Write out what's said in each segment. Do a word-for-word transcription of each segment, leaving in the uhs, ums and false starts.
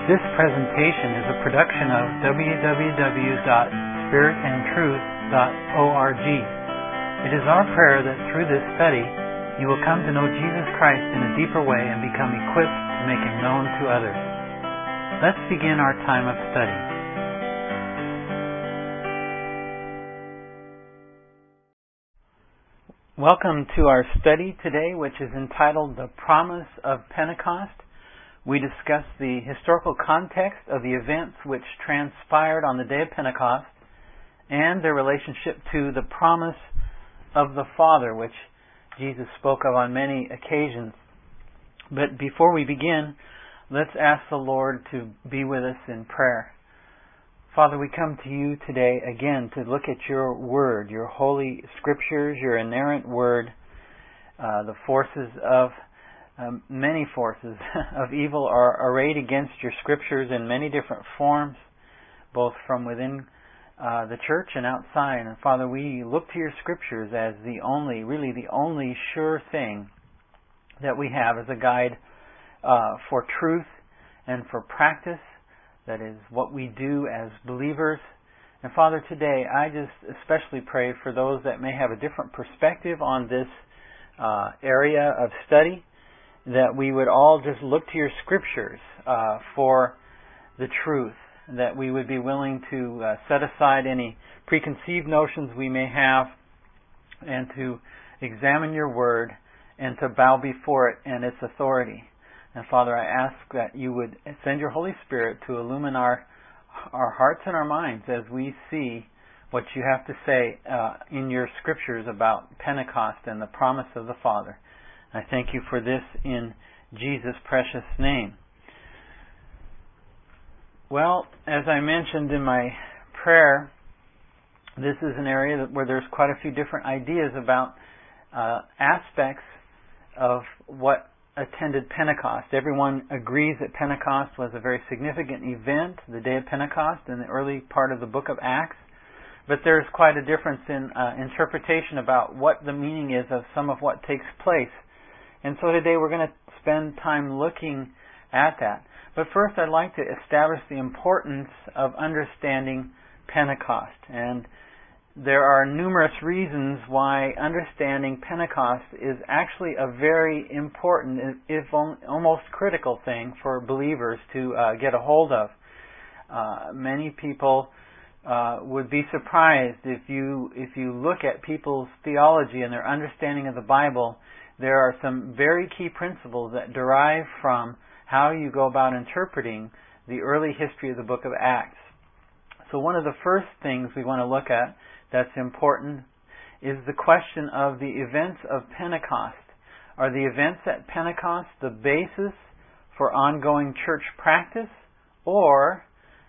This presentation is a production of w w w dot spirit and truth dot org. It is our prayer that through this study you will come to know Jesus Christ in a deeper way and become equipped to make Him known to others. Let's begin our time of study. Welcome to our study today, which is entitled The Promise of Pentecost. We discuss the historical context of the events which transpired on the day of Pentecost and their relationship to the promise of the Father, which Jesus spoke of on many occasions. But before we begin, let's ask the Lord to be with us in prayer. Father, we come to you today again to look at your Word, your holy Scriptures, your inerrant Word. Uh, the forces of Um, many forces of evil are arrayed against your Scriptures in many different forms, both from within uh, the church and outside. And Father, we look to your Scriptures as the only, really the only sure thing that we have as a guide uh, for truth and for practice. That is what we do as believers. And Father, today I just especially pray for those that may have a different perspective on this uh, area of study, that we would all just look to your Scriptures uh, for the truth, that we would be willing to uh, set aside any preconceived notions we may have and to examine your Word and to bow before it and its authority. And Father, I ask that you would send your Holy Spirit to illumine our, our hearts and our minds as we see what you have to say uh, in your Scriptures about Pentecost and the promise of the Father. I thank you for this in Jesus' precious name. Well, as I mentioned in my prayer, this is an area where there's quite a few different ideas about uh, aspects of what attended Pentecost. Everyone agrees that Pentecost was a very significant event, the day of Pentecost, in the early part of the book of Acts. But there's quite a difference in uh, interpretation about what the meaning is of some of what takes place. And so today we're going to spend time looking at that. But first I'd like to establish the importance of understanding Pentecost. And there are numerous reasons why understanding Pentecost is actually a very important, if almost critical thing for believers to uh, get a hold of. Uh, many people uh, would be surprised if you if you look at people's theology and their understanding of the Bible. There are some very key principles that derive from how you go about interpreting the early history of the book of Acts. So one of the first things we want to look at that's important is the question of the events of Pentecost. Are the events at Pentecost the basis for ongoing church practice, or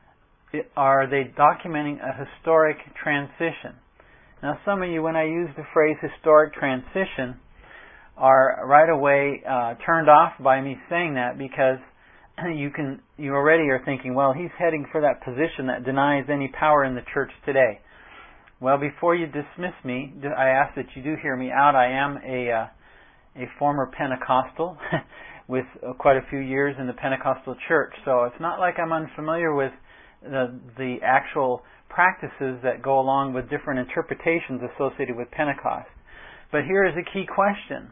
are they documenting a historic transition? Now, some of you, when I use the phrase historic transition, are right away uh, turned off by me saying that, because you can you already are thinking, well, he's heading for that position that denies any power in the church today. Well, before you dismiss me, I ask that you do hear me out. I am a uh, a former Pentecostal with uh, quite a few years in the Pentecostal church, so it's not like I'm unfamiliar with the the actual practices that go along with different interpretations associated with Pentecost. But here is a key question.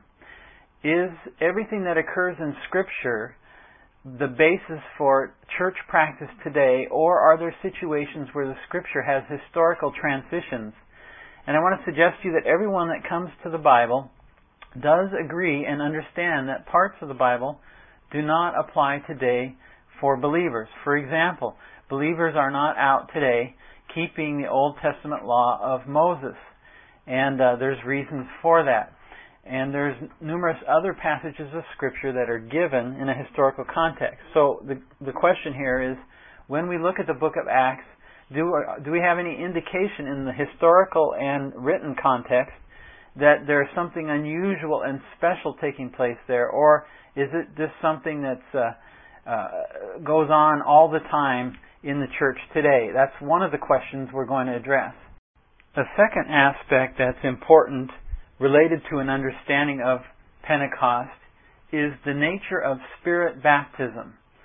Is everything that occurs in Scripture the basis for church practice today, or are there situations where the Scripture has historical transitions? And I want to suggest to you that everyone that comes to the Bible does agree and understand that parts of the Bible do not apply today for believers. For example, believers are not out today keeping the Old Testament law of Moses. And uh, there's reasons for that. And there's numerous other passages of Scripture that are given in a historical context. So the the question here is, when we look at the book of Acts, do, do we have any indication in the historical and written context that there's something unusual and special taking place there? Or is it just something that uh, uh, goes on all the time in the church today? That's one of the questions we're going to address. The second aspect that's important related to an understanding of Pentecost is the nature of Spirit baptism.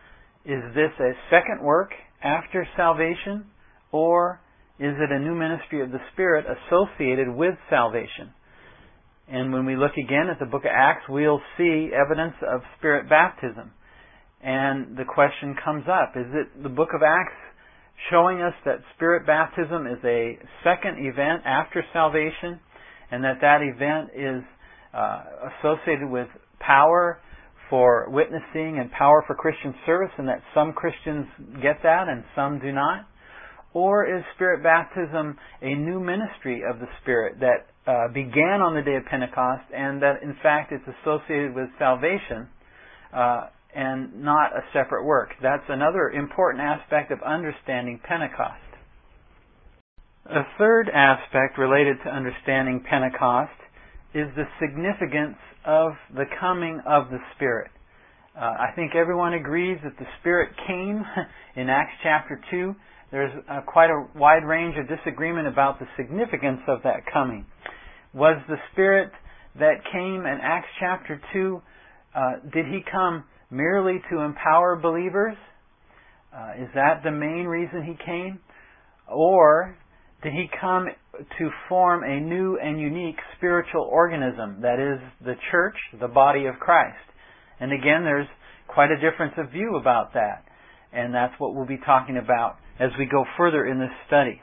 Is this a second work after salvation, or is it a new ministry of the Spirit associated with salvation? And when we look again at the book of Acts, we'll see evidence of Spirit baptism. And the question comes up, is it the book of Acts showing us that Spirit baptism is a second event after salvation, and that that event is uh, associated with power for witnessing and power for Christian service, and that some Christians get that and some do not? Or is Spirit baptism a new ministry of the Spirit that uh, began on the day of Pentecost, and that in fact it's associated with salvation uh, and not a separate work? That's another important aspect of understanding Pentecost. A third aspect related to understanding Pentecost is the significance of the coming of the Spirit. Uh, I think everyone agrees that the Spirit came in Acts chapter two. There's uh, quite a wide range of disagreement about the significance of that coming. Was the Spirit that came in Acts chapter two, uh, did He come merely to empower believers? Uh, is that the main reason He came? Or did He come to form a new and unique spiritual organism, that is, the church, the body of Christ? And again, there's quite a difference of view about that. And that's what we'll be talking about as we go further in this study.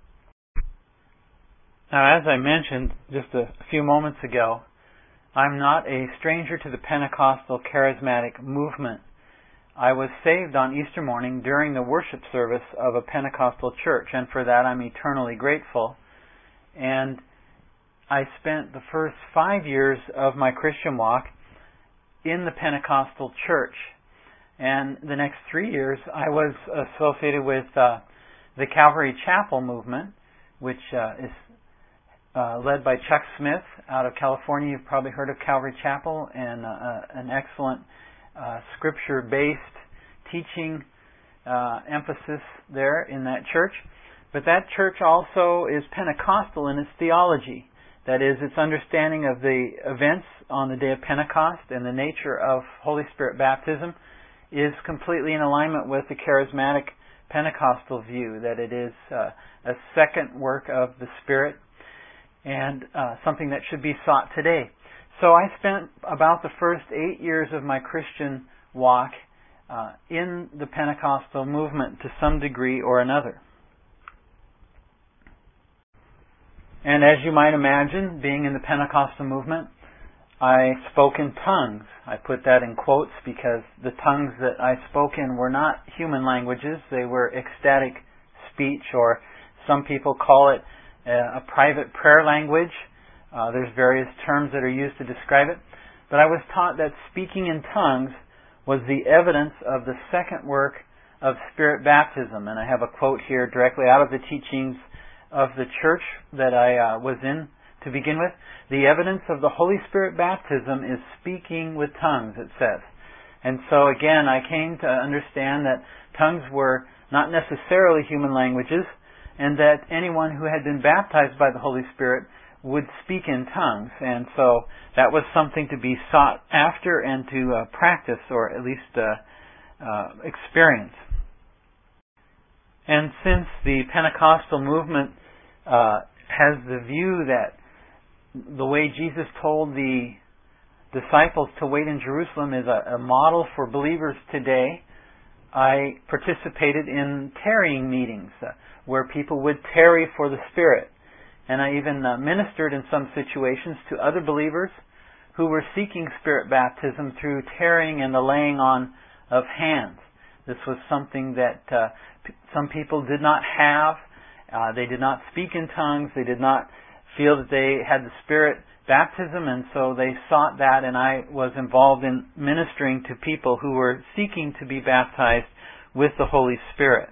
Now, as I mentioned just a few moments ago, I'm not a stranger to the Pentecostal charismatic movement. I was saved on Easter morning during the worship service of a Pentecostal church, and for that I'm eternally grateful. And I spent the first five years of my Christian walk in the Pentecostal church. And the next three years I was associated with uh, the Calvary Chapel movement, which uh, is uh, led by Chuck Smith out of California. You've probably heard of Calvary Chapel, and uh, an excellent uh, scripture-based teaching uh, emphasis there in that church. But that church also is Pentecostal in its theology. That is, its understanding of the events on the day of Pentecost and the nature of Holy Spirit baptism is completely in alignment with the charismatic Pentecostal view, that it is uh, a second work of the Spirit and uh, something that should be sought today. So I spent about the first eight years of my Christian walk uh, in the Pentecostal movement to some degree or another. And as you might imagine, being in the Pentecostal movement, I spoke in tongues. I put that in quotes because the tongues that I spoke in were not human languages. They were ecstatic speech, or some people call it a private prayer language. Uh, there's various terms that are used to describe it. But I was taught that speaking in tongues was the evidence of the second work of Spirit baptism. And I have a quote here directly out of the teachings of the church that I uh, was in to begin with. The evidence of the Holy Spirit baptism is speaking with tongues, it says. And so again, I came to understand that tongues were not necessarily human languages, and that anyone who had been baptized by the Holy Spirit would speak in tongues. And so that was something to be sought after and to uh, practice, or at least uh, uh, experience. And since the Pentecostal movement uh, has the view that the way Jesus told the disciples to wait in Jerusalem is a, a model for believers today, I participated in tarrying meetings uh, where people would tarry for the Spirit. And I even uh, ministered in some situations to other believers who were seeking Spirit baptism through tarrying and the laying on of hands. This was something that uh, p- some people did not have. Uh, they did not speak in tongues. They did not feel that they had the Spirit baptism, and so they sought that, and I was involved in ministering to people who were seeking to be baptized with the Holy Spirit.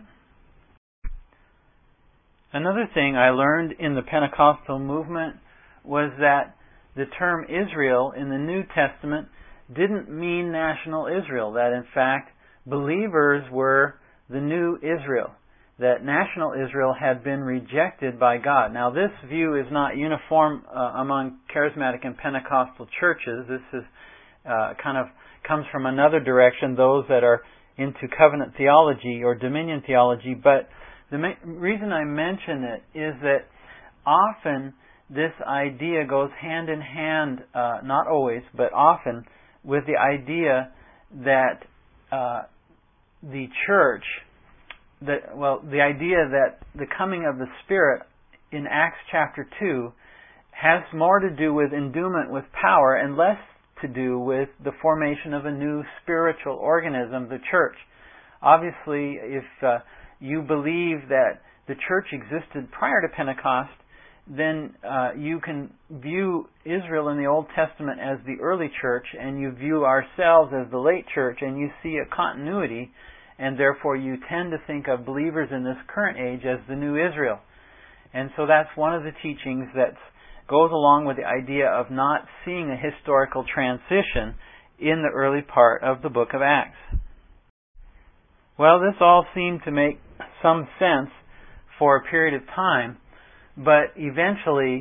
Another thing I learned in the Pentecostal movement was that the term Israel in the New Testament didn't mean national Israel, that in fact believers were the new Israel, that national Israel had been rejected by God. Now, this view is not uniform uh, among charismatic and Pentecostal churches. This is uh, kind of comes from another direction, those that are into covenant theology or dominion theology, but the ma- reason I mention it is that often this idea goes hand in hand, uh, not always, but often, with the idea that uh, the church, that well, the idea that the coming of the Spirit in Acts chapter two has more to do with endowment with power and less to do with the formation of a new spiritual organism, the church. Obviously, if uh, you believe that the church existed prior to Pentecost, then uh, you can view Israel in the Old Testament as the early church, and you view ourselves as the late church, and you see a continuity, and therefore you tend to think of believers in this current age as the new Israel. And so that's one of the teachings that goes along with the idea of not seeing a historical transition in the early part of the book of Acts. Well, this all seemed to make some sense for a period of time, but eventually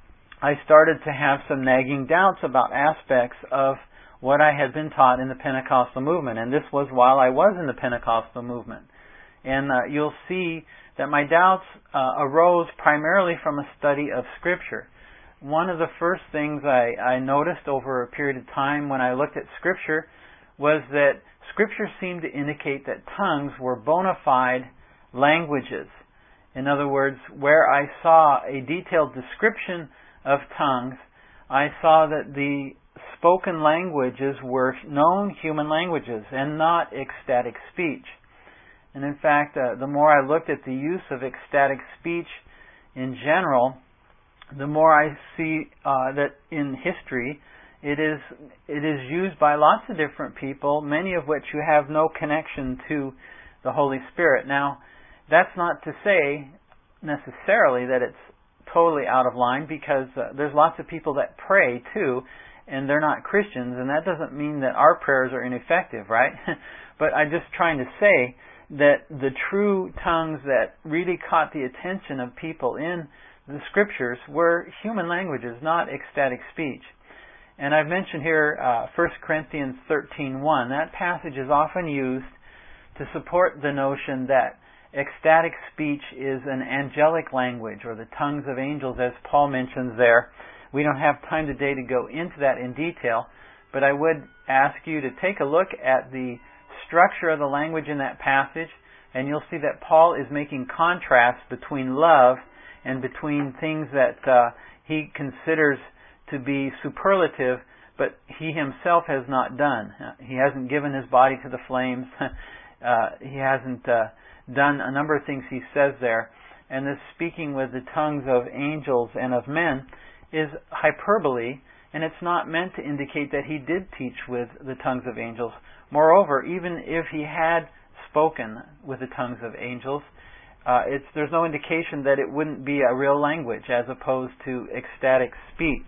I started to have some nagging doubts about aspects of what I had been taught in the Pentecostal movement, and this was while I was in the Pentecostal movement. And uh, you'll see that my doubts uh, arose primarily from a study of Scripture. One of the first things I, I noticed over a period of time when I looked at Scripture was that Scripture seemed to indicate that tongues were bona fide languages. In other words, where I saw a detailed description of tongues, I saw that the spoken languages were known human languages and not ecstatic speech. And in fact, uh, the more I looked at the use of ecstatic speech in general, the more I see uh, that in history it is it is used by lots of different people, many of which you have no connection to the Holy Spirit. Now, that's not to say necessarily that it's totally out of line, because uh, there's lots of people that pray too, and they're not Christians, and that doesn't mean that our prayers are ineffective, right? But I'm just trying to say that the true tongues that really caught the attention of people in the Scriptures were human languages, not ecstatic speech. And I've mentioned here uh, First Corinthians thirteen one. That passage is often used to support the notion that ecstatic speech is an angelic language, or the tongues of angels, as Paul mentions there. We don't have time today to go into that in detail, but I would ask you to take a look at the structure of the language in that passage, and you'll see that Paul is making contrasts between love and between things that uh, he considers to be superlative, but he himself has not done. He hasn't given his body to the flames. uh, he hasn't uh, done a number of things he says there. And this speaking with the tongues of angels and of men is hyperbole, and it's not meant to indicate that he did teach with the tongues of angels. Moreover, even if he had spoken with the tongues of angels, uh, it's, there's no indication that it wouldn't be a real language as opposed to ecstatic speech.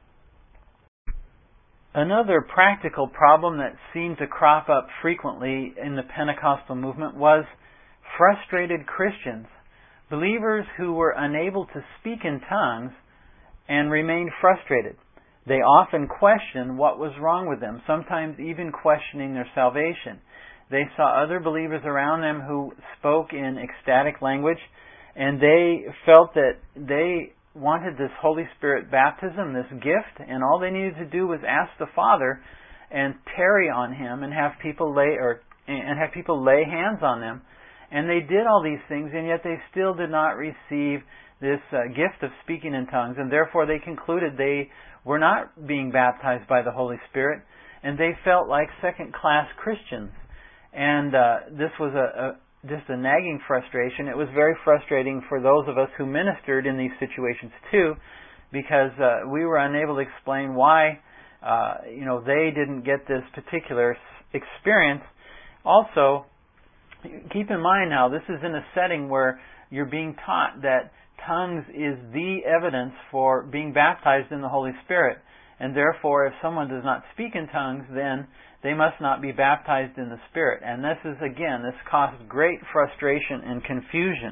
Another practical problem that seemed to crop up frequently in the Pentecostal movement was frustrated Christians, believers who were unable to speak in tongues and remained frustrated. They often questioned what was wrong with them, sometimes even questioning their salvation. They saw other believers around them who spoke in ecstatic language, and they felt that they wanted this Holy Spirit baptism, this gift, and all they needed to do was ask the Father and tarry on Him and have people lay or and have people lay hands on them. And they did all these things, and yet they still did not receive this uh, gift of speaking in tongues, and therefore they concluded they were not being baptized by the Holy Spirit, and they felt like second-class Christians. And uh, this was a, a just a nagging frustration. It was very frustrating for those of us who ministered in these situations too, because uh, we were unable to explain why uh, you know they didn't get this particular experience. Also, keep in mind now, this is in a setting where you're being taught that tongues is the evidence for being baptized in the Holy Spirit. And therefore, if someone does not speak in tongues, then they must not be baptized in the Spirit. And this is, again, this caused great frustration and confusion.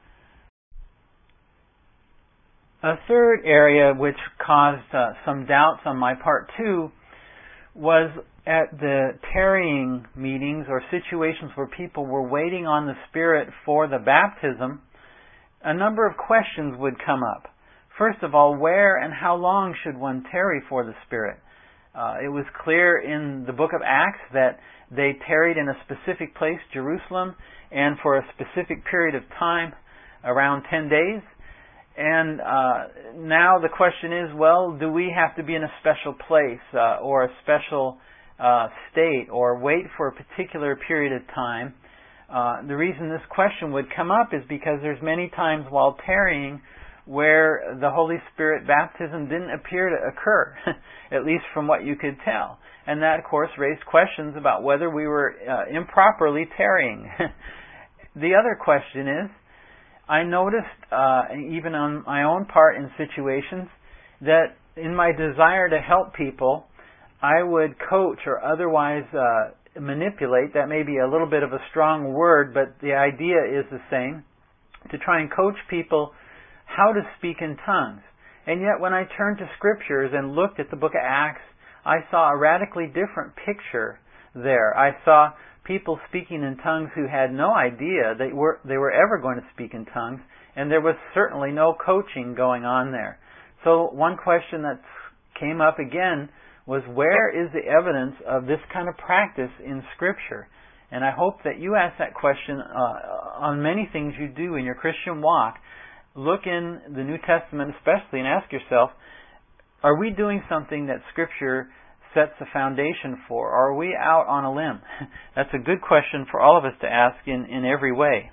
A third area which caused uh, some doubts on my part too was at the tarrying meetings or situations where people were waiting on the Spirit for the baptism, a number of questions would come up. First of all, where and how long should one tarry for the Spirit? Uh, it was clear in the book of Acts that they tarried in a specific place, Jerusalem, and for a specific period of time, around ten days. And uh, now the question is, well, do we have to be in a special place uh, or a special uh, state or wait for a particular period of time? Uh, the reason this question would come up is because there's many times while tarrying where the Holy Spirit baptism didn't appear to occur, at least from what you could tell. And that, of course, raised questions about whether we were uh, improperly tarrying. The other question is, I noticed, uh, even on my own part in situations, that in my desire to help people, I would coach or otherwise uh, manipulate. That may be a little bit of a strong word, but the idea is the same, to try and coach people how to speak in tongues. And yet when I turned to Scriptures and looked at the book of Acts, I saw a radically different picture there. I saw people speaking in tongues who had no idea they were they were ever going to speak in tongues, and there was certainly no coaching going on there. So one question that came up again was, where is the evidence of this kind of practice in Scripture? And I hope that you ask that question uh, on many things you do in your Christian walk. Look in the New Testament especially and ask yourself, are we doing something that Scripture sets a foundation for? Or are we out on a limb? That's a good question for all of us to ask in, in every way.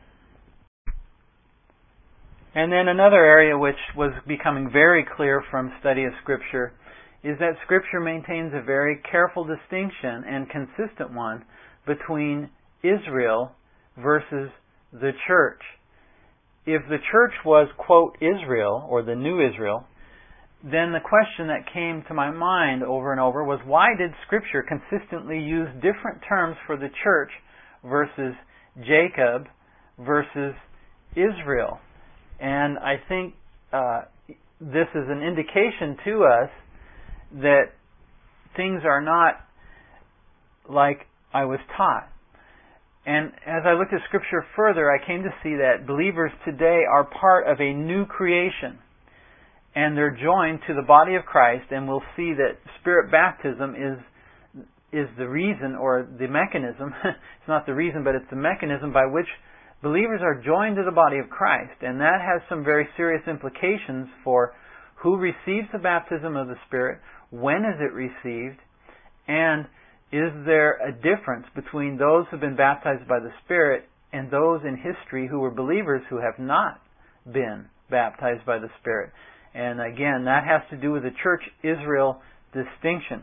And then another area which was becoming very clear from study of Scripture is that Scripture maintains a very careful distinction and consistent one between Israel versus the church. If the church was, quote, Israel, or the new Israel, then the question that came to my mind over and over was, why did Scripture consistently use different terms for the church versus Jacob versus Israel? And I think uh, this is an indication to us that things are not like I was taught. And as I looked at Scripture further, I came to see that believers today are part of a new creation. And they're joined to the body of Christ, and we'll see that Spirit baptism is is the reason or the mechanism. It's not the reason, but it's the mechanism by which believers are joined to the body of Christ. And that has some very serious implications for who receives the baptism of the Spirit, when is it received, and is there a difference between those who have been baptized by the Spirit and those in history who were believers who have not been baptized by the Spirit? And again, that has to do with the church-Israel distinction.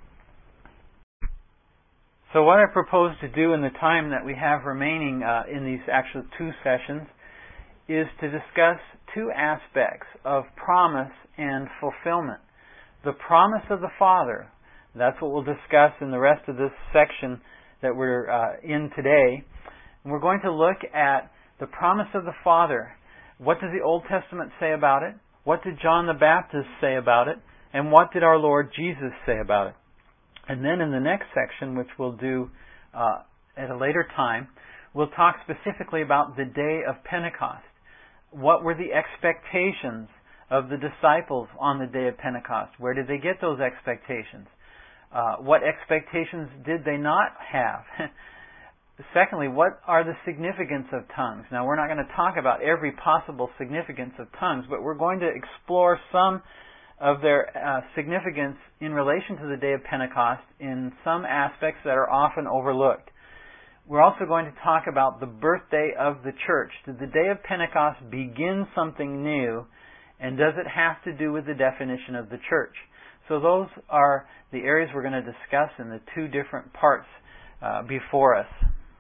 So what I propose to do in the time that we have remaining uh, in these actual two sessions is to discuss two aspects of promise and fulfillment. The promise of the Father, that's what we'll discuss in the rest of this section that we're uh, in today. And we're going to look at the promise of the Father. What does the Old Testament say about it? What did John the Baptist say about it? And what did our Lord Jesus say about it? And then in the next section, which we'll do uh, at a later time, we'll talk specifically about the day of Pentecost. What were the expectations of the disciples on the day of Pentecost? Where did they get those expectations? Uh, what expectations did they not have? Secondly, what are the significance of tongues? Now, we're not going to talk about every possible significance of tongues, but we're going to explore some of their uh, significance in relation to the day of Pentecost in some aspects that are often overlooked. We're also going to talk about the birthday of the church. Did the day of Pentecost begin something new, and does it have to do with the definition of the church? So those are the areas we're going to discuss in the two different parts uh, before us.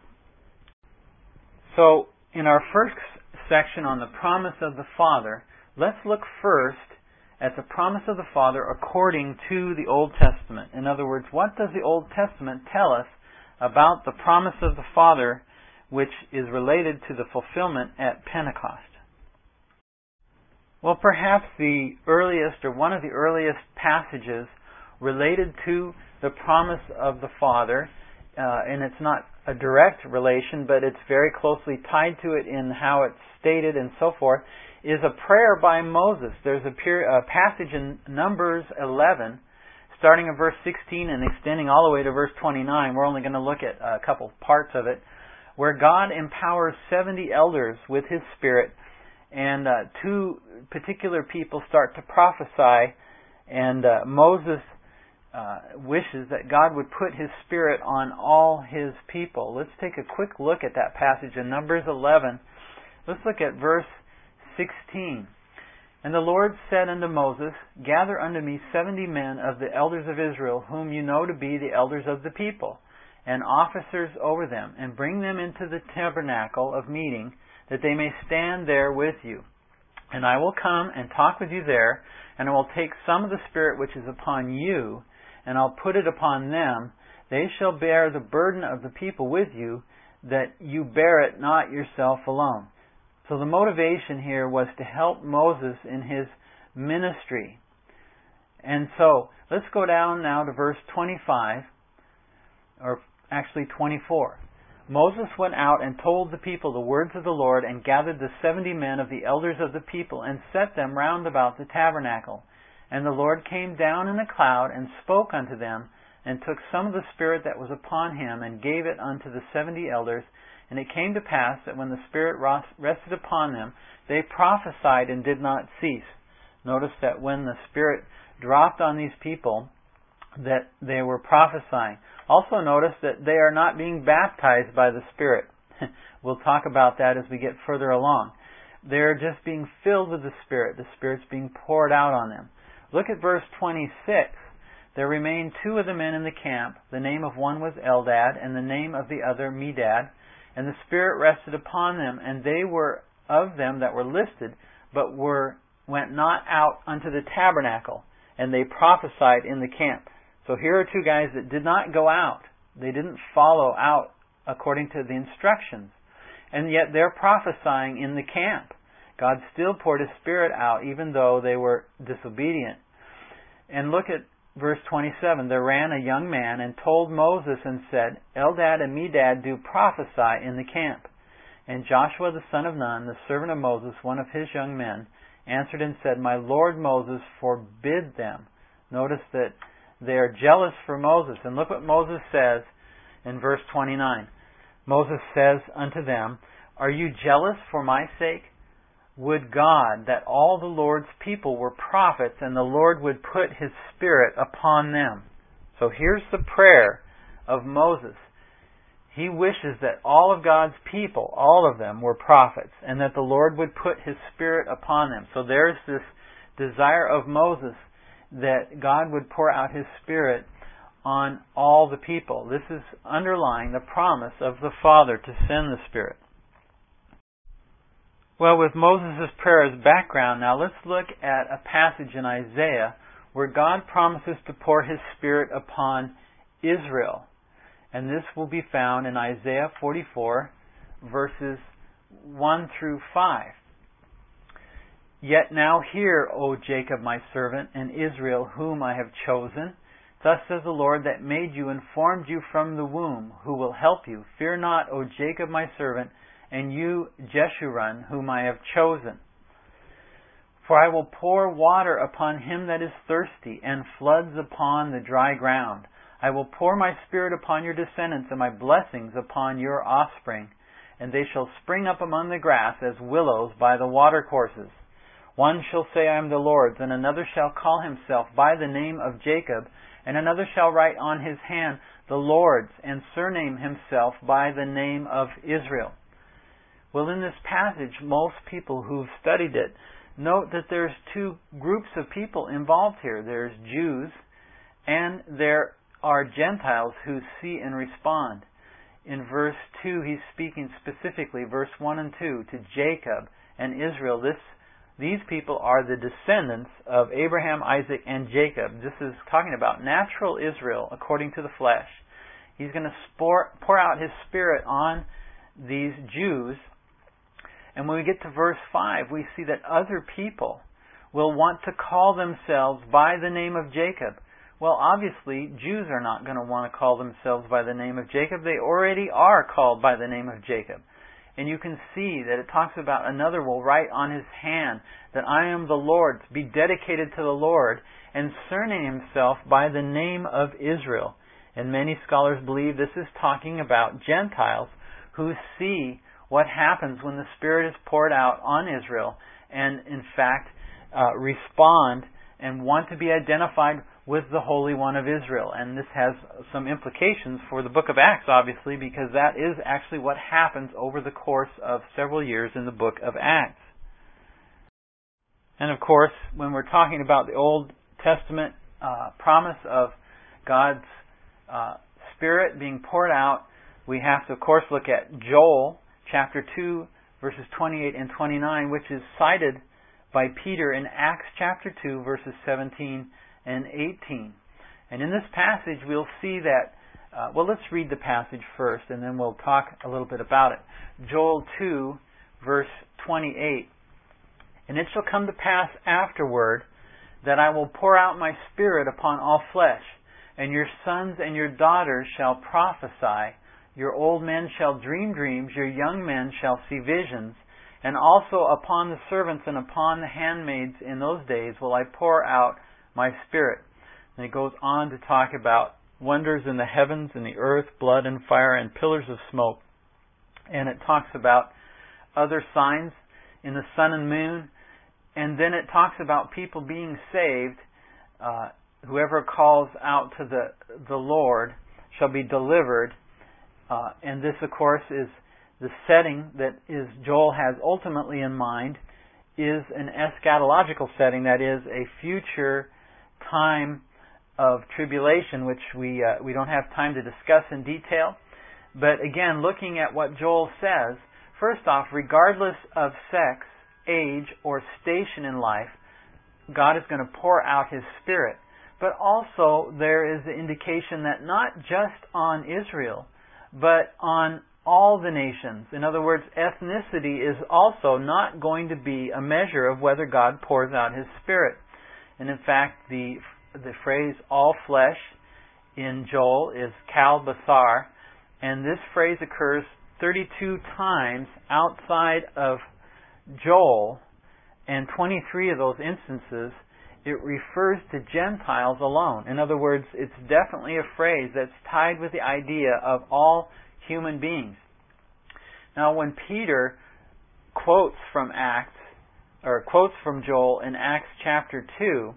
So, in our first section on the promise of the Father, let's look first at the promise of the Father according to the Old Testament. In other words, what does the Old Testament tell us about the promise of the Father, which is related to the fulfillment at Pentecost? Well, perhaps the earliest or one of the earliest passages related to the promise of the Father, uh, and it's not a direct relation, but it's very closely tied to it in how it's stated and so forth, is a prayer by Moses. There's a, peri- a passage in Numbers eleven, starting in verse sixteen and extending all the way to verse twenty-nine. We're only going to look at a couple parts of it, where God empowers seventy elders with His Spirit, and uh, two particular people start to prophesy, and uh, Moses uh, wishes that God would put His Spirit on all His people. Let's take a quick look at that passage in Numbers eleven. Let's look at verse sixteen. And the Lord said unto Moses, Gather unto me seventy men of the elders of Israel, whom you know to be the elders of the people, and officers over them, and bring them into the tabernacle of meeting, that they may stand there with you. And I will come and talk with you there, and I will take some of the Spirit which is upon you, and I'll put it upon them. They shall bear the burden of the people with you, that you bear it not yourself alone. So the motivation here was to help Moses in his ministry. And so, let's go down now to verse twenty-five, or actually twenty-four. Moses went out and told the people the words of the Lord, and gathered the seventy men of the elders of the people, and set them round about the tabernacle. And the Lord came down in a cloud, and spoke unto them, and took some of the Spirit that was upon him, and gave it unto the seventy elders. And it came to pass that when the Spirit rested upon them, they prophesied and did not cease. Notice that when the Spirit dropped on these people, that they were prophesying. Also notice that they are not being baptized by the Spirit. We'll talk about that as we get further along. They're just being filled with the Spirit. The Spirit's being poured out on them. Look at verse twenty-six. There remained two of the men in the camp. The name of one was Eldad, and the name of the other Medad. And the Spirit rested upon them, and they were of them that were listed, but were went not out unto the tabernacle, and they prophesied in the camp. So here are two guys that did not go out. They didn't follow out according to the instructions. And yet they're prophesying in the camp. God still poured His Spirit out, even though they were disobedient. And look at verse twenty-seven, there ran a young man and told Moses and said, Eldad and Medad do prophesy in the camp. And Joshua the son of Nun, the servant of Moses, one of his young men, answered and said, My Lord Moses, forbid them. Notice that they are jealous for Moses. And look what Moses says in verse twenty-nine. Moses says unto them, Are you jealous for my sake? Would God that all the Lord's people were prophets, and the Lord would put His Spirit upon them. So here's the prayer of Moses. He wishes that all of God's people, all of them, were prophets, and that the Lord would put His Spirit upon them. So there's this desire of Moses that God would pour out His Spirit on all the people. This is underlying the promise of the Father to send the Spirit. Well, with Moses' prayer as background, now let's look at a passage in Isaiah where God promises to pour His Spirit upon Israel. And this will be found in Isaiah forty-four, verses one through five. Yet now hear, O Jacob my servant, and Israel whom I have chosen. Thus says the Lord that made you and formed you from the womb, who will help you. Fear not, O Jacob my servant, and you, Jeshurun, whom I have chosen. For I will pour water upon him that is thirsty, and floods upon the dry ground. I will pour my Spirit upon your descendants, and my blessings upon your offspring. And they shall spring up among the grass as willows by the watercourses. One shall say, I am the Lord's, and another shall call himself by the name of Jacob, and another shall write on his hand, the Lord's, and surname himself by the name of Israel. Well, in this passage, most people who've studied it note that there's two groups of people involved here. There's Jews, and there are Gentiles who see and respond. In verse two, he's speaking specifically, verse one and two, to Jacob and Israel. This, these people are the descendants of Abraham, Isaac, and Jacob. This is talking about natural Israel according to the flesh. He's going to pour, pour out His Spirit on these Jews. And when we get to verse five, we see that other people will want to call themselves by the name of Jacob, Well, obviously, Jews are not going to want to call themselves by the name of Jacob. They already are called by the name of Jacob. And you can see that it talks about another will write on his hand that I am the Lord, be dedicated to the Lord, and surname himself by the name of Israel. And many scholars believe this is talking about Gentiles who see what happens when the Spirit is poured out on Israel and, in fact, uh, respond and want to be identified with the Holy One of Israel. And this has some implications for the book of Acts, obviously, because that is actually what happens over the course of several years in the book of Acts. And of course, when we're talking about the Old Testament uh, promise of God's uh, Spirit being poured out, we have to, of course, look at Joel chapter two, verses twenty-eight and twenty-nine, which is cited by Peter in Acts chapter two, verses seventeen and eighteen. And in this passage, we'll see that, uh, well, let's read the passage first, and then we'll talk a little bit about it. Joel two, verse twenty-eight. And it shall come to pass afterward that I will pour out my Spirit upon all flesh, and your sons and your daughters shall prophesy, your old men shall dream dreams, your young men shall see visions, and also upon the servants and upon the handmaids in those days will I pour out my Spirit. And it goes on to talk about wonders in the heavens and the earth, blood and fire and pillars of smoke. And it talks about other signs in the sun and moon. And then it talks about people being saved. Uh, whoever calls out to the, the Lord shall be delivered. Uh, and this, of course, is the setting that is Joel has ultimately in mind, is an eschatological setting, that is a future time of tribulation, which we uh, we don't have time to discuss in detail. But again, looking at what Joel says, first off, regardless of sex, age, or station in life, God is going to pour out His Spirit. But also there is the indication that not just on Israel, but on all the nations. In other words, ethnicity is also not going to be a measure of whether God pours out His Spirit. And in fact, the the phrase all flesh in Joel is kal basar, and this phrase occurs thirty-two times outside of Joel, and twenty-three of those instances it refers to Gentiles alone. In other words, it's definitely a phrase that's tied with the idea of all human beings. Now, when Peter quotes from Acts, or quotes from Joel in Acts chapter two,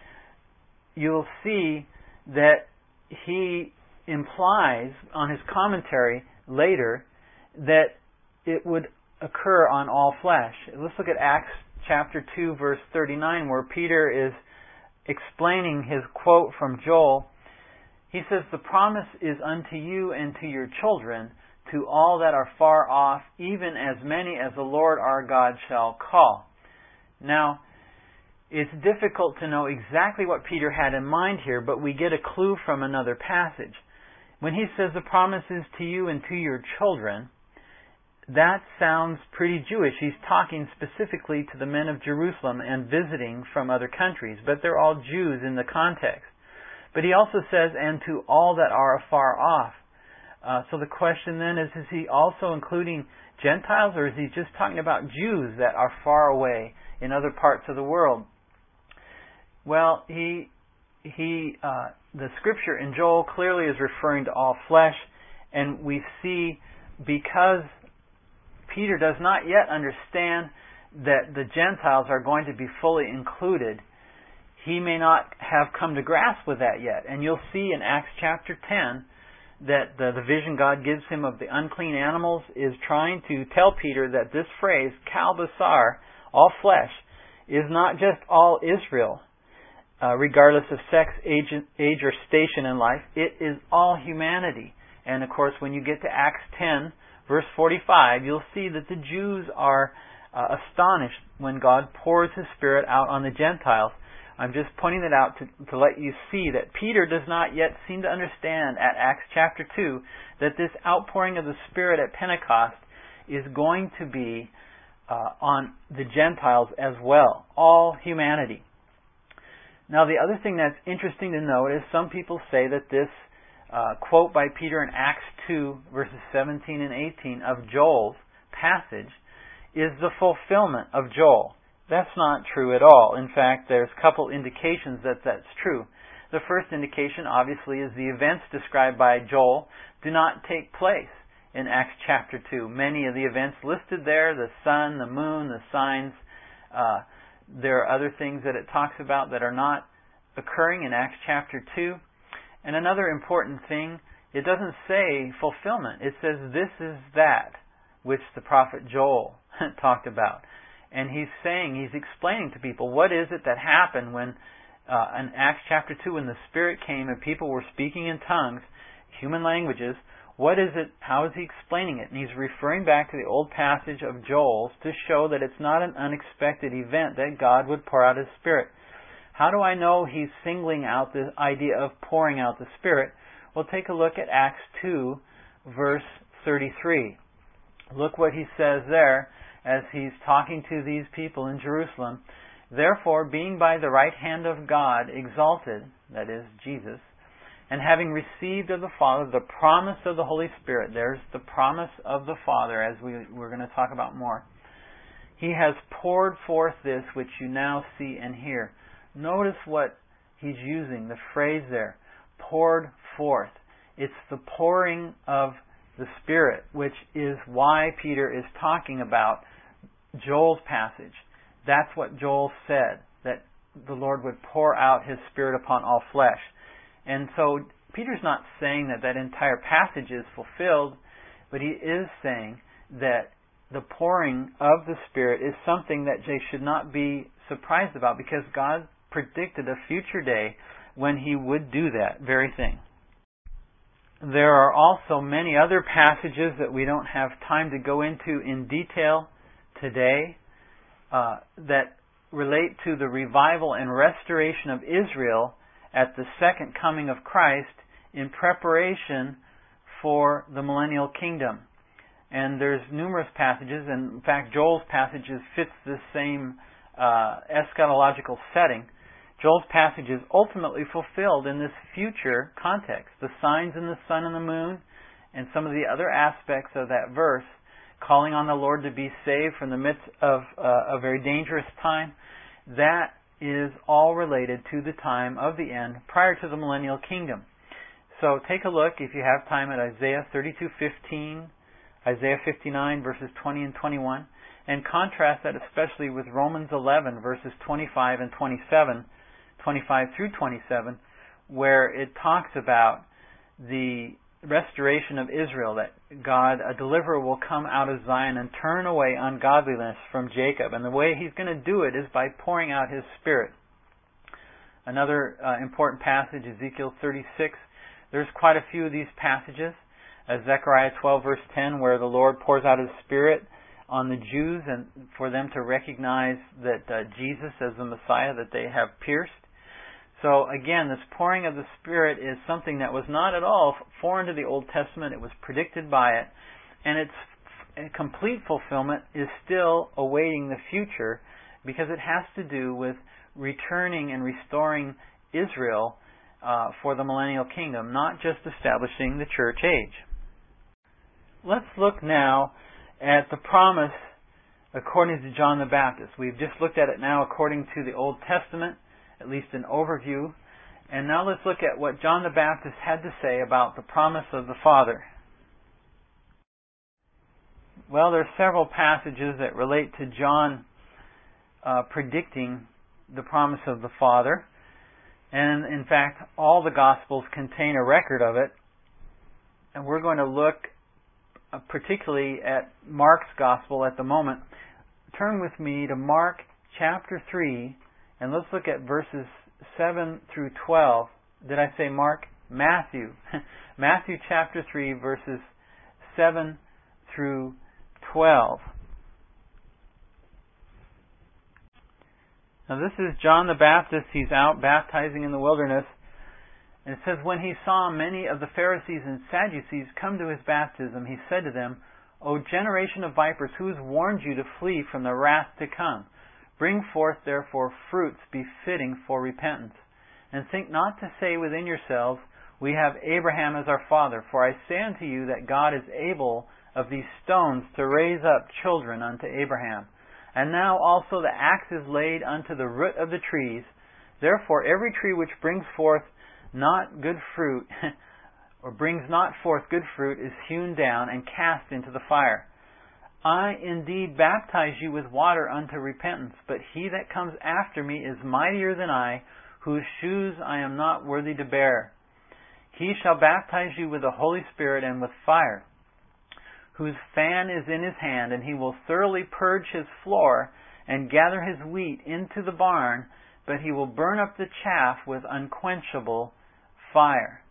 you'll see that he implies on his commentary later that it would occur on all flesh. Let's look at Acts chapter two, verse thirty-nine, where Peter is explaining his quote from Joel. He says, "The promise is unto you and to your children, to all that are far off, even as many as the Lord our God shall call." Now, it's difficult to know exactly what Peter had in mind here, but we get a clue from another passage. When he says the promise is to you and to your children, that sounds pretty Jewish. He's talking specifically to the men of Jerusalem and visiting from other countries, but they're all Jews in the context. But he also says, and to all that are afar off. Uh, so the question then is, is he also including Gentiles, or is he just talking about Jews that are far away in other parts of the world? Well, he he uh, the scripture in Joel clearly is referring to all flesh, and we see because Peter does not yet understand that the Gentiles are going to be fully included, he may not have come to grasp with that yet. And you'll see in Acts chapter ten that the, the vision God gives him of the unclean animals is trying to tell Peter that this phrase, kal basar, all flesh, is not just all Israel, uh, regardless of sex, age, age, or station in life. It is all humanity. And of course, when you get to Acts ten, verse forty-five, you'll see that the Jews are uh, astonished when God pours His Spirit out on the Gentiles. I'm just pointing that out to, to let you see that Peter does not yet seem to understand at Acts chapter two that this outpouring of the Spirit at Pentecost is going to be uh, on the Gentiles as well, all humanity. Now, the other thing that's interesting to note is some people say that this uh, quote by Peter in Acts two, verses seventeen and eighteen of Joel's passage is the fulfillment of Joel. That's not true at all. In fact, there's a couple indications that that's true. The first indication, obviously, is the events described by Joel do not take place in Acts chapter two. Many of the events listed there, the sun, the moon, the signs, uh, there are other things that it talks about that are not occurring in Acts chapter two. And another important thing, it doesn't say fulfillment. It says this is that which the prophet Joel talked about. And he's saying, he's explaining to people, what is it that happened when uh, in Acts chapter two, when the Spirit came and people were speaking in tongues, human languages. What is it? How is he explaining it? And he's referring back to the old passage of Joel's to show that it's not an unexpected event that God would pour out His Spirit. How do I know he's singling out the idea of pouring out the Spirit? Well, take a look at Acts two, verse thirty-three. Look what he says there as he's talking to these people in Jerusalem. Therefore, being by the right hand of God exalted, that is, Jesus, and having received of the Father the promise of the Holy Spirit, there's the promise of the Father, as we, we're going to talk about more. He has poured forth this which you now see and hear. Notice what he's using, the phrase there, poured forth. It's the pouring of the Spirit, which is why Peter is talking about Joel's passage. That's what Joel said, that the Lord would pour out His Spirit upon all flesh. And so Peter's not saying that that entire passage is fulfilled, but he is saying that the pouring of the Spirit is something that they should not be surprised about, because God predicted a future day when He would do that very thing. There are also many other passages that we don't have time to go into in detail today uh, that relate to the revival and restoration of Israel at the second coming of Christ in preparation for the millennial kingdom. And there's numerous passages, and in fact Joel's passages fits the same uh, eschatological setting. Joel's passage is ultimately fulfilled in this future context. The signs in the sun and the moon, and some of the other aspects of that verse, calling on the Lord to be saved from the midst of uh, a very dangerous time, that is all related to the time of the end prior to the millennial kingdom. So take a look, if you have time, at Isaiah thirty-two fifteen, Isaiah fifty-nine verses twenty and twenty-one, and contrast that especially with Romans eleven verses twenty-five and twenty-seven, twenty-five through twenty-seven, where it talks about the restoration of Israel, that God, a deliverer, will come out of Zion and turn away ungodliness from Jacob. And the way He's going to do it is by pouring out His Spirit. Another uh, important passage, Ezekiel thirty-six. There's quite a few of these passages. Uh, Zechariah twelve verse ten, where the Lord pours out His Spirit on the Jews and for them to recognize that uh, Jesus as the Messiah that they have pierced. So again, this pouring of the Spirit is something that was not at all foreign to the Old Testament. It was predicted by it. And its complete fulfillment is still awaiting the future, because it has to do with returning and restoring Israel uh, for the millennial kingdom, not just establishing the church age. Let's look now at the promise according to John the Baptist. We've just looked at it now according to the Old Testament, at least an overview. And now let's look at what John the Baptist had to say about the promise of the Father. Well, there are several passages that relate to John uh, predicting the promise of the Father. And in fact, all the Gospels contain a record of it. And we're going to look uh, particularly at Mark's Gospel at the moment. Turn with me to Mark chapter three. And let's look at verses seven through twelve. Did I say Mark? Matthew. Matthew chapter three, verses seven through twelve. Now this is John the Baptist. He's out baptizing in the wilderness. And it says, when he saw many of the Pharisees and Sadducees come to his baptism, he said to them, O generation of vipers, who has warned you to flee from the wrath to come? Bring forth therefore fruits befitting for repentance. And think not to say within yourselves, We have Abraham as our father. For I say unto you that God is able of these stones to raise up children unto Abraham. And now also the axe is laid unto the root of the trees. Therefore every tree which brings forth not good fruit, or brings not forth good fruit, is hewn down and cast into the fire. I indeed baptize you with water unto repentance, but he that comes after me is mightier than I, whose shoes I am not worthy to bear. He shall baptize you with the Holy Spirit and with fire, whose fan is in his hand, and he will thoroughly purge his floor and gather his wheat into the barn, but he will burn up the chaff with unquenchable fire.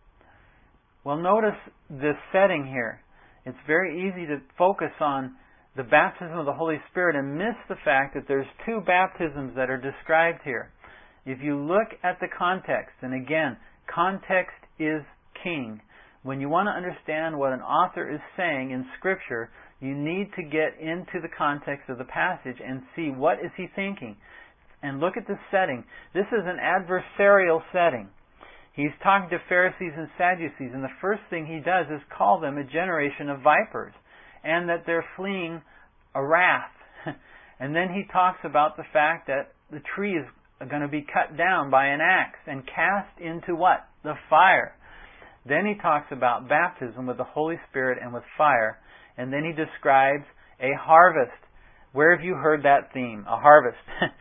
Well, notice this setting here. It's very easy to focus on the baptism of the Holy Spirit and miss the fact that there's two baptisms that are described here. If you look at the context, and again, context is king. When you want to understand what an author is saying in Scripture, you need to get into the context of the passage and see what is he thinking. And look at the setting. This is an adversarial setting. He's talking to Pharisees and Sadducees, and the first thing he does is call them a generation of vipers, and that they're fleeing a wrath. And then he talks about the fact that the tree is going to be cut down by an axe and cast into what? The fire. Then he talks about baptism with the Holy Spirit and with fire, and then he describes a harvest. Where have you heard that theme? A harvest.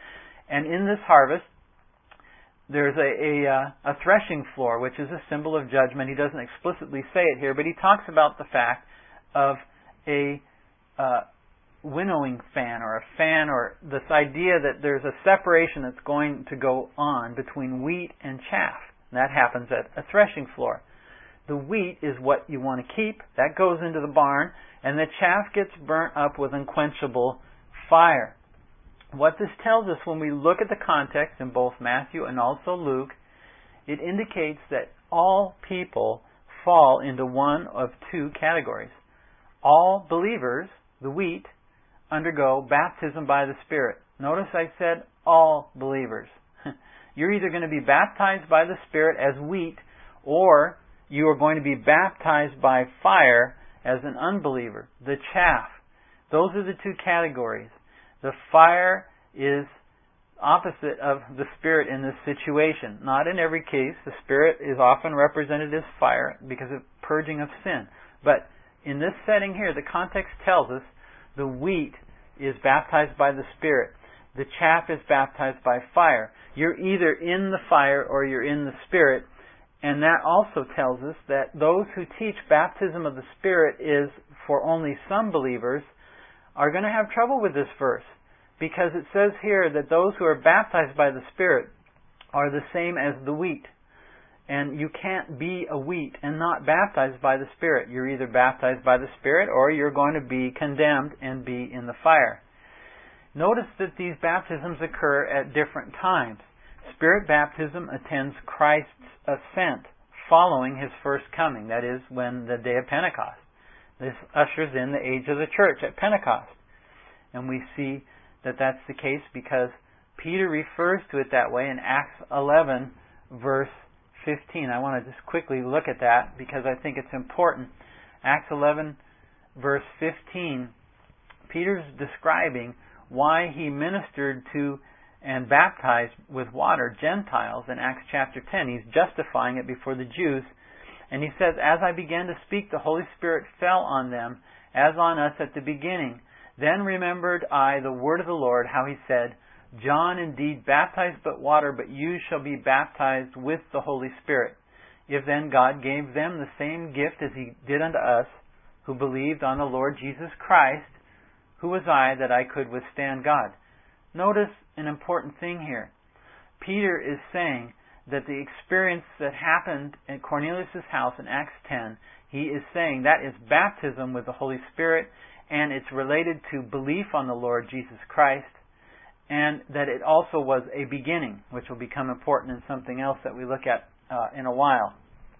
And in this harvest, there's a, a, a threshing floor, which is a symbol of judgment. He doesn't explicitly say it here, but he talks about the fact of a uh, winnowing fan, or a fan, or this idea that there's a separation that's going to go on between wheat and chaff. And that happens at a threshing floor. The wheat is what you want to keep. That goes into the barn, and the chaff gets burnt up with unquenchable fire. What this tells us when we look at the context in both Matthew and also Luke, it indicates that all people fall into one of two categories. All believers, the wheat, undergo baptism by the Spirit. Notice I said all believers. You're either going to be baptized by the Spirit as wheat, or you are going to be baptized by fire as an unbeliever. The chaff. Those are the two categories. The fire is opposite of the Spirit in this situation. Not in every case. The Spirit is often represented as fire because of purging of sin. But in this setting here, the context tells us the wheat is baptized by the Spirit. The chaff is baptized by fire. You're either in the fire or you're in the Spirit. And that also tells us that those who teach baptism of the Spirit is for only some believers are going to have trouble with this verse. Because it says here that those who are baptized by the Spirit are the same as the wheat. And you can't be a wheat and not baptized by the Spirit. You're either baptized by the Spirit or you're going to be condemned and be in the fire. Notice that these baptisms occur at different times. Spirit baptism attends Christ's ascent following His first coming. That is, when the day of Pentecost. This ushers in the age of the church at Pentecost. And we see that that's the case because Peter refers to it that way in Acts eleven, verse fifteen. I want to just quickly look at that because I think it's important. Acts eleven, verse fifteen, Peter's describing why he ministered to and baptized with water Gentiles in Acts chapter ten. He's justifying it before the Jews. And he says, As I began to speak, the Holy Spirit fell on them, as on us at the beginning. Then remembered I the word of the Lord, how He said, John indeed baptized but water, but you shall be baptized with the Holy Spirit. If then God gave them the same gift as He did unto us, who believed on the Lord Jesus Christ, who was I that I could withstand God? Notice an important thing here. Peter is saying that the experience that happened at Cornelius' house in Acts ten, he is saying that is baptism with the Holy Spirit, and it's related to belief on the Lord Jesus Christ, and that it also was a beginning, which will become important in something else that we look at uh, in a while.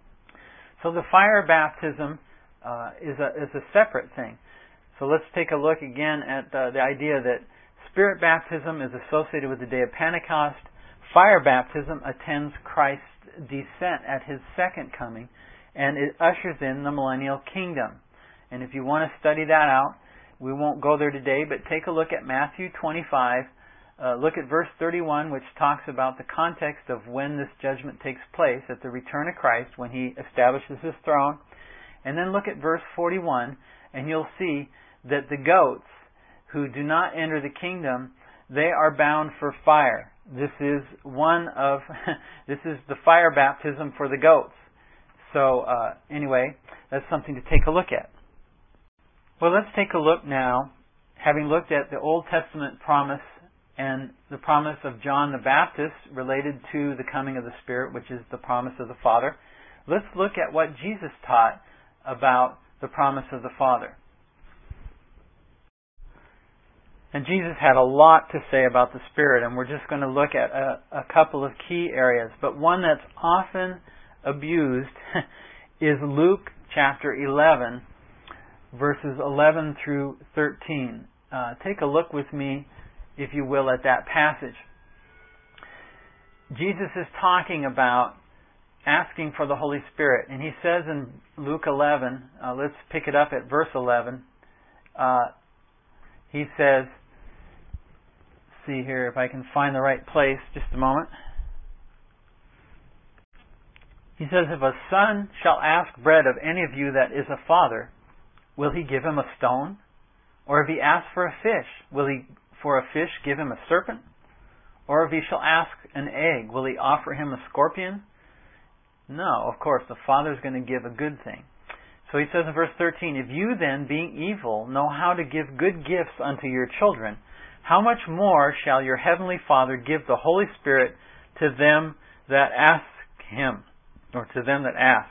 So the fire baptism uh, is a is a separate thing. So let's take a look again at uh, the idea that Spirit baptism is associated with the day of Pentecost. Fire baptism attends Christ's descent at His second coming, and it ushers in the millennial kingdom. And if you want to study that out, we won't go there today, but take a look at Matthew twenty-five. Uh, look at verse thirty-one, which talks about the context of when this judgment takes place at the return of Christ, when He establishes His throne. And then look at verse forty-one, and you'll see that the goats who do not enter the kingdom, they are bound for fire. This is one of, this is the fire baptism for the goats. So, uh, anyway, that's something to take a look at. Well, let's take a look now, having looked at the Old Testament promise and the promise of John the Baptist related to the coming of the Spirit, which is the promise of the Father. Let's look at what Jesus taught about the promise of the Father. And Jesus had a lot to say about the Spirit, and we're just going to look at a, a couple of key areas. But one that's often abused is Luke chapter eleven, verses eleven through thirteen. Uh, take a look with me, if you will, at that passage. Jesus is talking about asking for the Holy Spirit. And He says in Luke eleven, uh, let's pick it up at verse eleven. Uh, he says, see here if I can find the right place, just a moment. He says, if a son shall ask bread of any of you that is a father, will he give him a stone? Or if he asks for a fish, will he for a fish give him a serpent? Or if he shall ask an egg, will he offer him a scorpion? No, of course, the Father is going to give a good thing. So he says in verse thirteen, if you then, being evil, know how to give good gifts unto your children, how much more shall your heavenly Father give the Holy Spirit to them that ask Him, or to them that ask?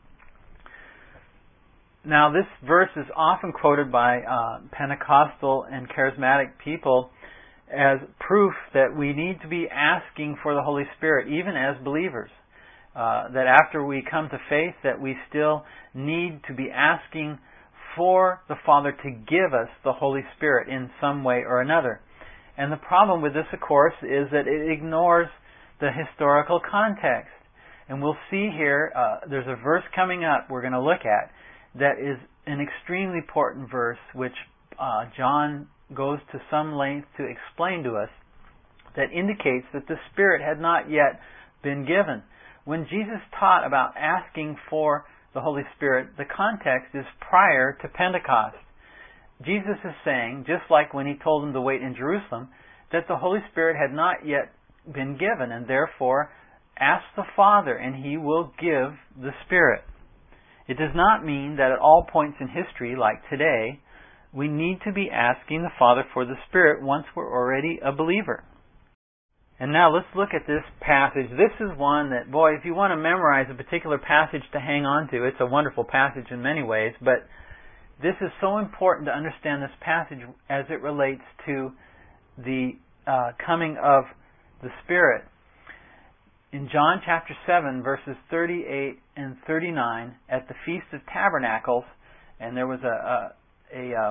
Now, this verse is often quoted by uh, Pentecostal and charismatic people as proof that we need to be asking for the Holy Spirit, even as believers. Uh, that after we come to faith, that we still need to be asking for the Father to give us the Holy Spirit in some way or another. And the problem with this, of course, is that it ignores the historical context. And we'll see here, uh, there's a verse coming up we're going to look at that is an extremely important verse, which uh, John goes to some length to explain to us, that indicates that the Spirit had not yet been given. When Jesus taught about asking for the Holy Spirit, the context is prior to Pentecost. Jesus is saying, just like when He told them to wait in Jerusalem, that the Holy Spirit had not yet been given, and therefore ask the Father and He will give the Spirit. It does not mean that at all points in history, like today, we need to be asking the Father for the Spirit once we're already a believer. And now let's look at this passage. This is one that, boy, if you want to memorize a particular passage to hang on to, it's a wonderful passage in many ways, but this is so important to understand this passage as it relates to the uh, coming of the Spirit. In John chapter seven, verses thirty-eight and thirty-nine, at the Feast of Tabernacles, and there was a, a, a uh,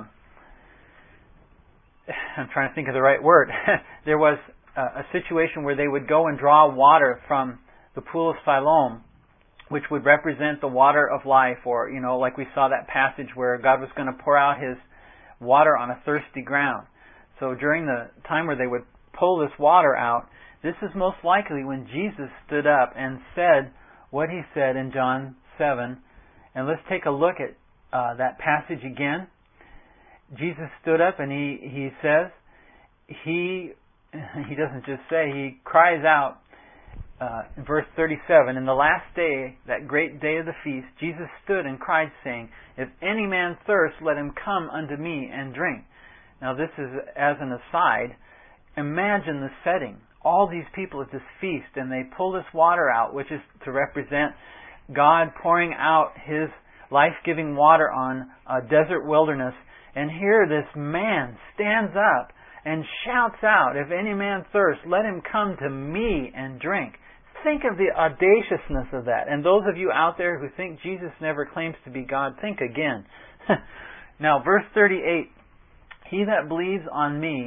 I'm trying to think of the right word, there was a situation where they would go and draw water from the pool of Siloam, which would represent the water of life, or, you know, like we saw that passage where God was going to pour out His water on a thirsty ground. So during the time where they would pull this water out, this is most likely when Jesus stood up and said what He said in John seven. And let's take a look at uh, that passage again. Jesus stood up and He, he says, He... He doesn't just say, He cries out uh, in verse thirty-seven, in the last day, that great day of the feast, Jesus stood and cried, saying, if any man thirst, let him come unto me and drink. Now this is as an aside. Imagine the setting. All these people at this feast, and they pull this water out, which is to represent God pouring out His life-giving water on a desert wilderness. And here this man stands up and shouts out, if any man thirst, let him come to me and drink. Think of the audaciousness of that. And those of you out there who think Jesus never claims to be God, think again. Now, verse thirty-eight, he that believes on me,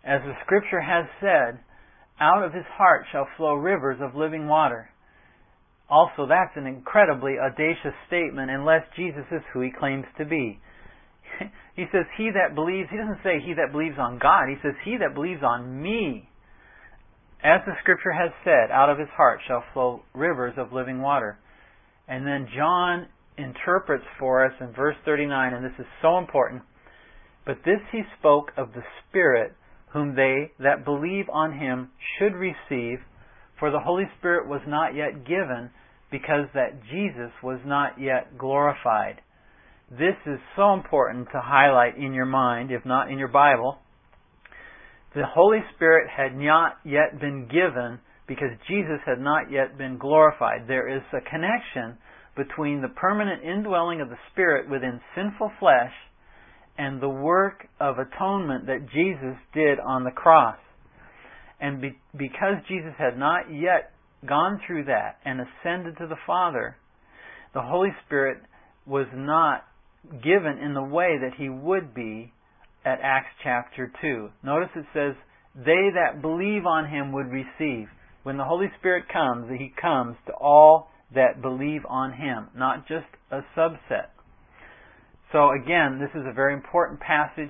As the Scripture has said, out of his heart shall flow rivers of living water. Also, that's an incredibly audacious statement unless Jesus is who he claims to be. He says, he that believes, he doesn't say he that believes on God, he says, he that believes on me. As the Scripture has said, out of his heart shall flow rivers of living water. And then John interprets for us in verse thirty-nine, and this is so important. But this he spoke of the Spirit, whom they that believe on him should receive, for the Holy Spirit was not yet given, because that Jesus was not yet glorified. This is so important to highlight in your mind, if not in your Bible. The Holy Spirit had not yet been given because Jesus had not yet been glorified. There is a connection between the permanent indwelling of the Spirit within sinful flesh and the work of atonement that Jesus did on the cross. And be, because Jesus had not yet gone through that and ascended to the Father, the Holy Spirit was not given in the way that he would be at Acts chapter two. Notice it says, they that believe on him would receive. When the Holy Spirit comes, he comes to all that believe on him, not just a subset. So again, this is a very important passage.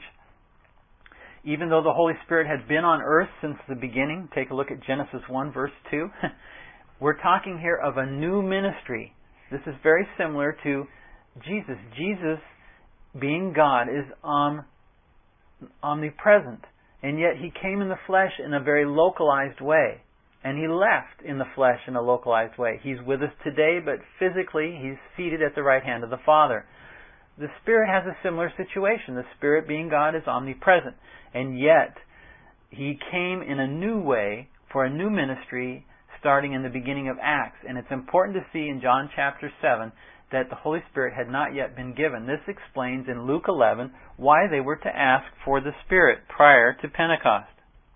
Even though the Holy Spirit had been on earth since the beginning, take a look at Genesis one verse two. We're talking here of a new ministry. This is very similar to Jesus. Jesus, being God, is um, omnipresent. And yet He came in the flesh in a very localized way. And He left in the flesh in a localized way. He's with us today, but physically He's seated at the right hand of the Father. The Spirit has a similar situation. The Spirit, being God, is omnipresent. And yet, He came in a new way for a new ministry starting in the beginning of Acts. And it's important to see in John chapter seven that the Holy Spirit had not yet been given. This explains in Luke eleven why they were to ask for the Spirit prior to Pentecost.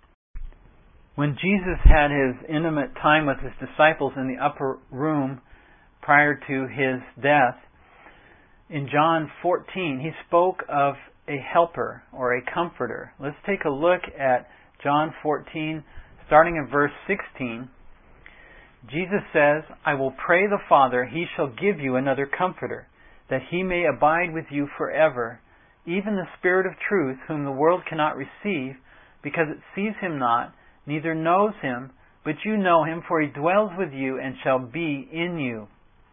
When Jesus had His intimate time with His disciples in the upper room prior to His death, in John fourteen, He spoke of a helper or a comforter. Let's take a look at John fourteen, starting in verse sixteen. Jesus says, I will pray the Father, He shall give you another comforter, that He may abide with you forever, even the Spirit of truth, whom the world cannot receive, because it sees Him not, neither knows Him, but you know Him, for He dwells with you and shall be in you.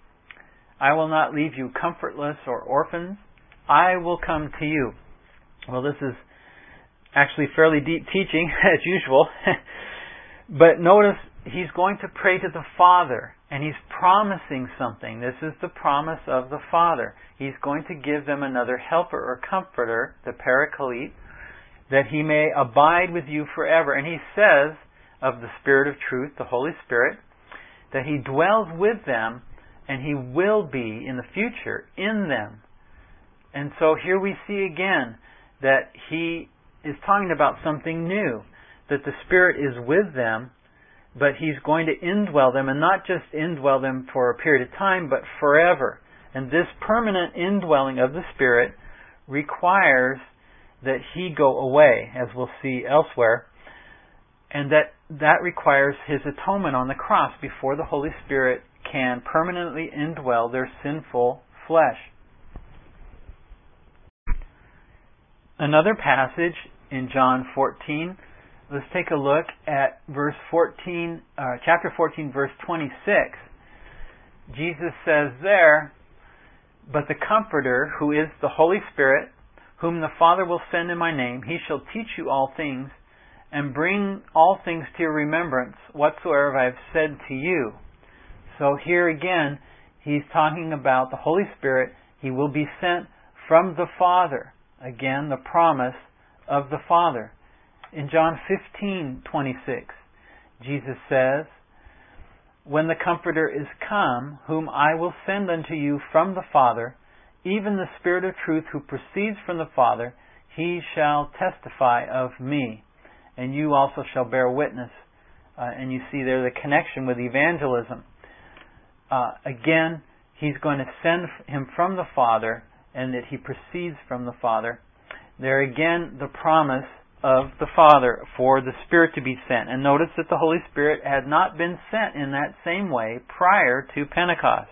I will not leave you comfortless or orphans. I will come to you. Well, this is actually fairly deep teaching, as usual. But notice, He's going to pray to the Father, and He's promising something. This is the promise of the Father. He's going to give them another helper or comforter, the Paraclete, that He may abide with you forever. And He says of the Spirit of truth, the Holy Spirit, that He dwells with them and He will be in the future in them. And so here we see again that He is talking about something new, that the Spirit is with them, but He's going to indwell them, and not just indwell them for a period of time, but forever. And this permanent indwelling of the Spirit requires that He go away, as we'll see elsewhere, and that that requires His atonement on the cross before the Holy Spirit can permanently indwell their sinful flesh. Another passage in John fourteen, let's take a look at verse fourteen, uh, chapter fourteen, verse twenty-six. Jesus says there, but the Comforter, who is the Holy Spirit, whom the Father will send in my name, He shall teach you all things, and bring all things to your remembrance, whatsoever I have said to you. So here again, He's talking about the Holy Spirit. He will be sent from the Father. Again, the promise of the Father. In John fifteen twenty-six, Jesus says, when the Comforter is come, whom I will send unto you from the Father, even the Spirit of truth who proceeds from the Father, He shall testify of me. And you also shall bear witness. Uh, and you see there the connection with evangelism. Uh, again, He's going to send Him from the Father, and that He proceeds from the Father. There again, the promise of the Father for the Spirit to be sent. And notice that the Holy Spirit had not been sent in that same way prior to Pentecost.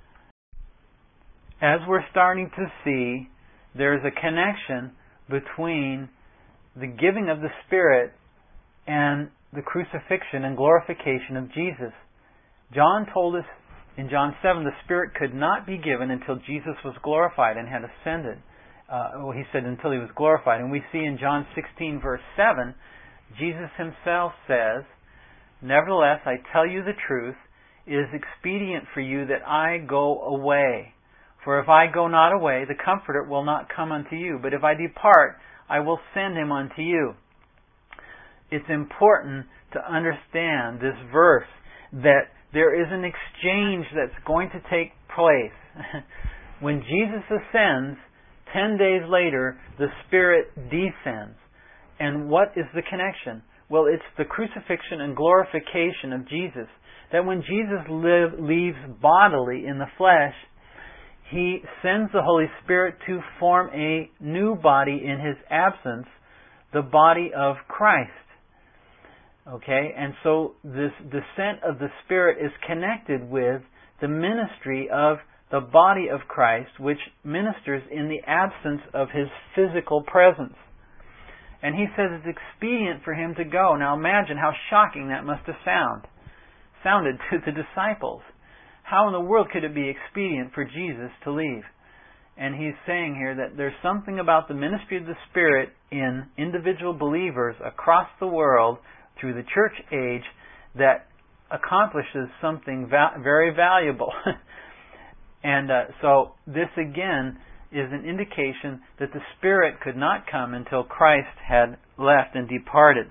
As we're starting to see, there's a connection between the giving of the Spirit and the crucifixion and glorification of Jesus. John told us in John seven the Spirit could not be given until Jesus was glorified and had ascended. Uh, well, he said until he was glorified. And we see in John sixteen verse seven, Jesus himself says, "Nevertheless, I tell you the truth, it is expedient for you that I go away. For if I go not away, the Comforter will not come unto you. But if I depart, I will send him unto you." It's important to understand this verse, that there is an exchange that's going to take place. When Jesus ascends, ten days later, the Spirit descends. And what is the connection? Well, it's the crucifixion and glorification of Jesus. That when Jesus live, leaves bodily in the flesh, He sends the Holy Spirit to form a new body in His absence, the body of Christ. Okay, and so this descent of the Spirit is connected with the ministry of the body of Christ, which ministers in the absence of His physical presence. And He says it's expedient for Him to go. Now imagine how shocking that must have sound, sounded to the disciples. How in the world could it be expedient for Jesus to leave? And He's saying here that there's something about the ministry of the Spirit in individual believers across the world through the church age that accomplishes something va- very valuable. and uh, so this again is an indication that the Spirit could not come until Christ had left and departed.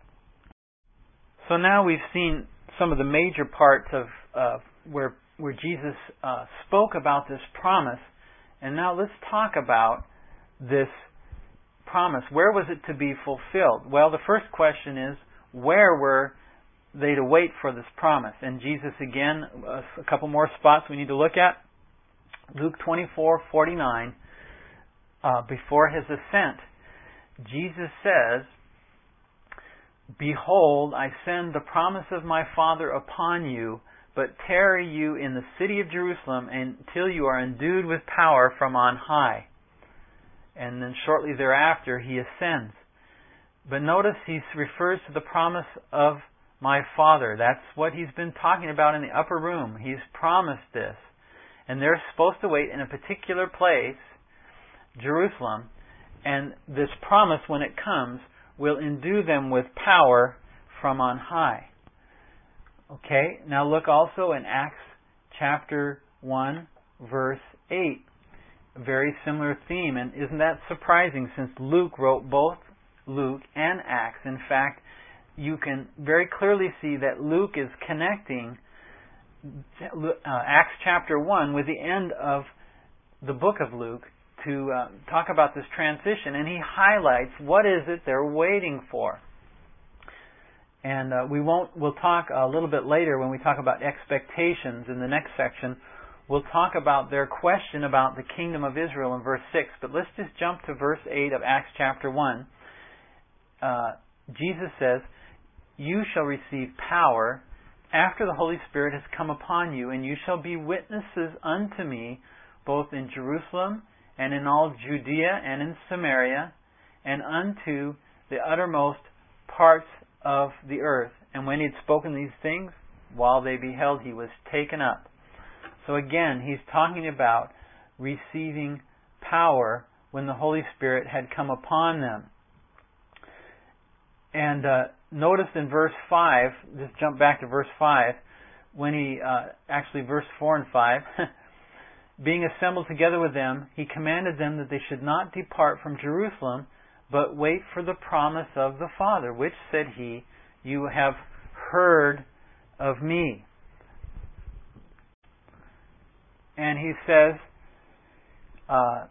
So now we've seen some of the major parts of uh, where where Jesus uh, spoke about this promise, and now let's talk about this promise. Where was it to be fulfilled? Well, the first question is, where were they to wait for this promise? And Jesus, again, a couple more spots we need to look at. Luke twenty-four forty-nine, uh, before His ascent, Jesus says, "Behold, I send the promise of my Father upon you, but tarry you in the city of Jerusalem until you are endued with power from on high." And then shortly thereafter, He ascends. But notice He refers to the promise of my Father. That's what He's been talking about in the upper room. He's promised this. And they're supposed to wait in a particular place, Jerusalem, and this promise, when it comes, will endue them with power from on high. Okay, now look also in Acts chapter one, verse eight. A very similar theme, and isn't that surprising, since Luke wrote both Luke and Acts. In fact, you can very clearly see that Luke is connecting uh, Acts chapter one with the end of the book of Luke to uh, talk about this transition, and he highlights what is it they're waiting for. And uh, we won't. We'll talk a little bit later when we talk about expectations in the next section. We'll talk about their question about the kingdom of Israel in verse six. But let's just jump to verse eight of Acts chapter one. Uh, Jesus says, "You shall receive power after the Holy Spirit has come upon you, and you shall be witnesses unto me, both in Jerusalem and in all Judea and in Samaria, and unto the uttermost parts of the earth." And when he had spoken these things, while they beheld, he was taken up. So again, he's talking about receiving power when the Holy Spirit had come upon them. And uh, notice in verse five, just jump back to verse five, when he, uh, actually verse four and five, being assembled together with them, he commanded them that they should not depart from Jerusalem, but wait for the promise of the Father, which, said he, you have heard of me. And he says uh,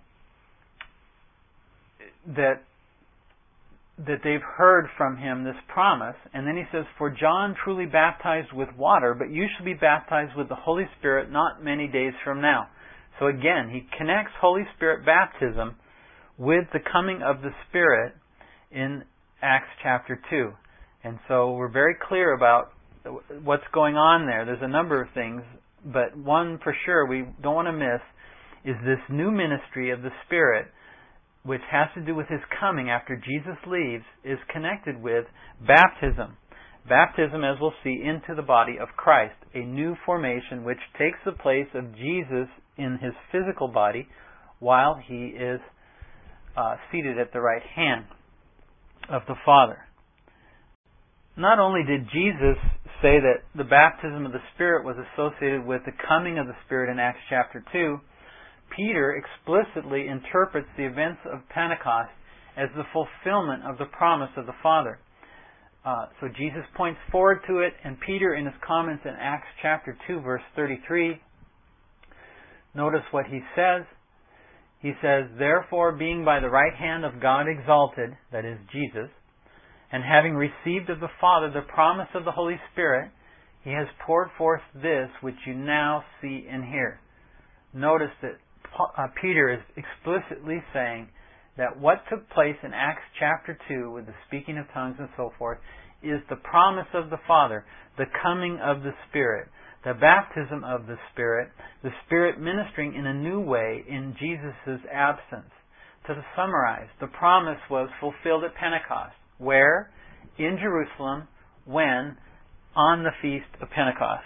that that they've heard from him this promise. And then he says, "For John truly baptized with water, but you shall be baptized with the Holy Spirit not many days from now." So again, he connects Holy Spirit baptism with the coming of the Spirit in Acts chapter two. And so we're very clear about what's going on there. There's a number of things, but one for sure we don't want to miss is this new ministry of the Spirit, which has to do with His coming after Jesus leaves, is connected with baptism. Baptism, as we'll see, into the body of Christ, a new formation which takes the place of Jesus in His physical body while He is uh, seated at the right hand of the Father. Not only did Jesus say that the baptism of the Spirit was associated with the coming of the Spirit in Acts chapter two, Peter explicitly interprets the events of Pentecost as the fulfillment of the promise of the Father. Uh, so Jesus points forward to it, and Peter, in his comments in Acts chapter two, verse thirty-three, notice what he says. He says, "Therefore, being by the right hand of God exalted," that is Jesus, "and having received of the Father the promise of the Holy Spirit, He has poured forth this which you now see and hear." Notice that uh, Peter is explicitly saying that what took place in Acts chapter two with the speaking of tongues and so forth is the promise of the Father, the coming of the Spirit, the baptism of the Spirit, the Spirit ministering in a new way in Jesus' absence. To summarize, the promise was fulfilled at Pentecost. Where? In Jerusalem. When? On the Feast of Pentecost.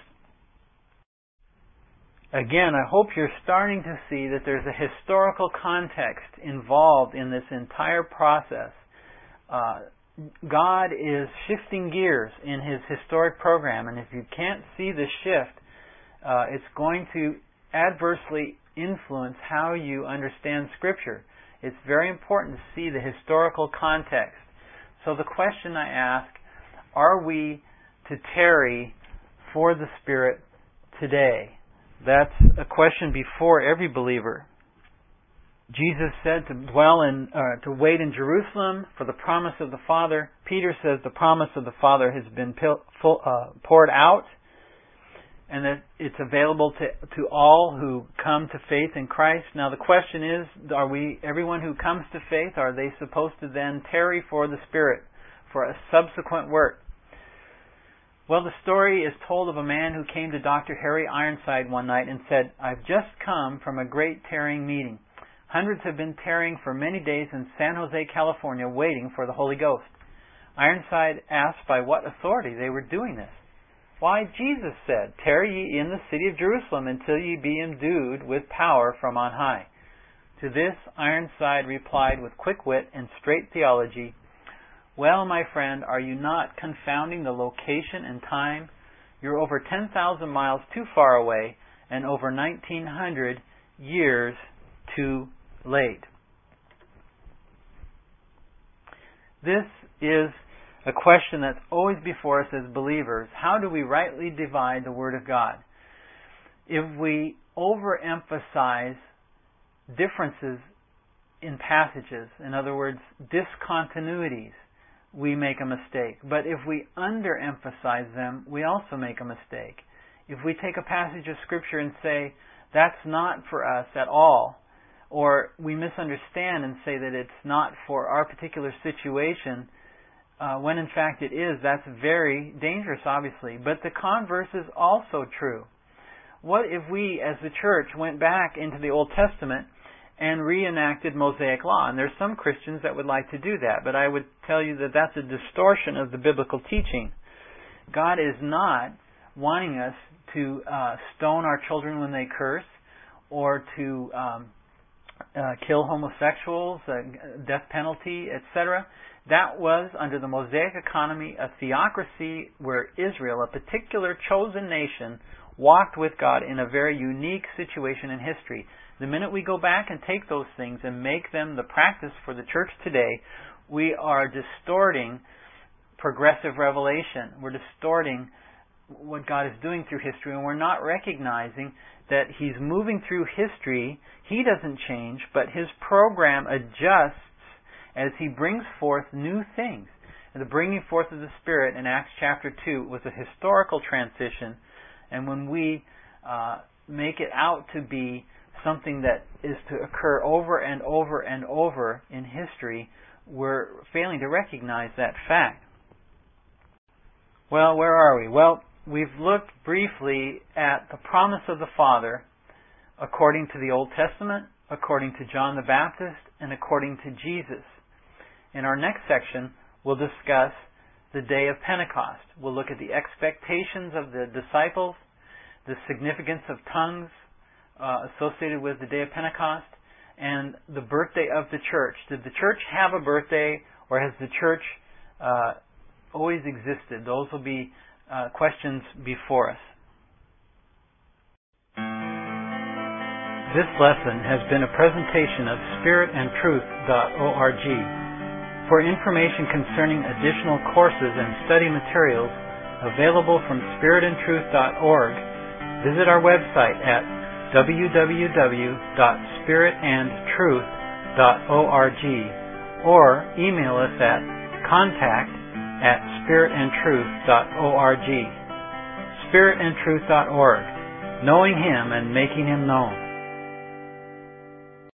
Again, I hope you're starting to see that there's a historical context involved in this entire process. Uh, God is shifting gears in His historic program, and if you can't see the shift, uh, it's going to adversely influence how you understand Scripture. It's very important to see the historical context. So the question I ask, are we to tarry for the Spirit today? That's a question before every believer. Jesus said to dwell in, uh, to wait in Jerusalem for the promise of the Father. Peter says the promise of the Father has been pil- full, uh, poured out, and that it's available to to all who come to faith in Christ. Now the question is, are we everyone who comes to faith, are they supposed to then tarry for the Spirit for a subsequent work? Well, the story is told of a man who came to Doctor Harry Ironside one night and said, "I've just come from a great tarrying meeting. Hundreds have been tarrying for many days in San Jose, California, waiting for the Holy Ghost." Ironside asked by what authority they were doing this. "Why, Jesus said, 'Tarry ye in the city of Jerusalem until ye be endued with power from on high.'" To this, Ironside replied with quick wit and straight theology, "Well, my friend, are you not confounding the location and time? You're over ten thousand miles too far away and over nineteen hundred years too late." This is a question that's always before us as believers. How do we rightly divide the Word of God? If we overemphasize differences in passages, in other words, discontinuities, we make a mistake. But if we underemphasize them, we also make a mistake. If we take a passage of Scripture and say, that's not for us at all, or we misunderstand and say that it's not for our particular situation, uh, when in fact it is, that's very dangerous, obviously. But the converse is also true. What if we, as the church, went back into the Old Testament and reenacted Mosaic law? And there's some Christians that would like to do that, but I would tell you that that's a distortion of the biblical teaching. God is not wanting us to uh, stone our children when they curse, or to um, uh, kill homosexuals, uh, death penalty, et cetera. That was, under the Mosaic economy, a theocracy where Israel, a particular chosen nation, walked with God in a very unique situation in history. The minute we go back and take those things and make them the practice for the church today, we are distorting progressive revelation. We're distorting what God is doing through history, and we're not recognizing that He's moving through history. He doesn't change, but His program adjusts as He brings forth new things. And the bringing forth of the Spirit in Acts chapter two was a historical transition, and when we uh, make it out to be something that is to occur over and over and over in history, we're failing to recognize that fact. Well, where are we? Well, we've looked briefly at the promise of the Father according to the Old Testament, according to John the Baptist, and according to Jesus. In our next section, we'll discuss the day of Pentecost. We'll look at the expectations of the disciples, the significance of tongues uh, associated with the day of Pentecost, and the birthday of the church. Did the church have a birthday, or has the church uh, always existed? Those will be uh, questions before us. This lesson has been a presentation of spirit and truth dot org. For information concerning additional courses and study materials available from spirit and truth dot org, visit our website at w w w dot spirit and truth dot org or email us at contact at spirit and truth dot org. spirit and truth dot org, knowing Him and making Him known.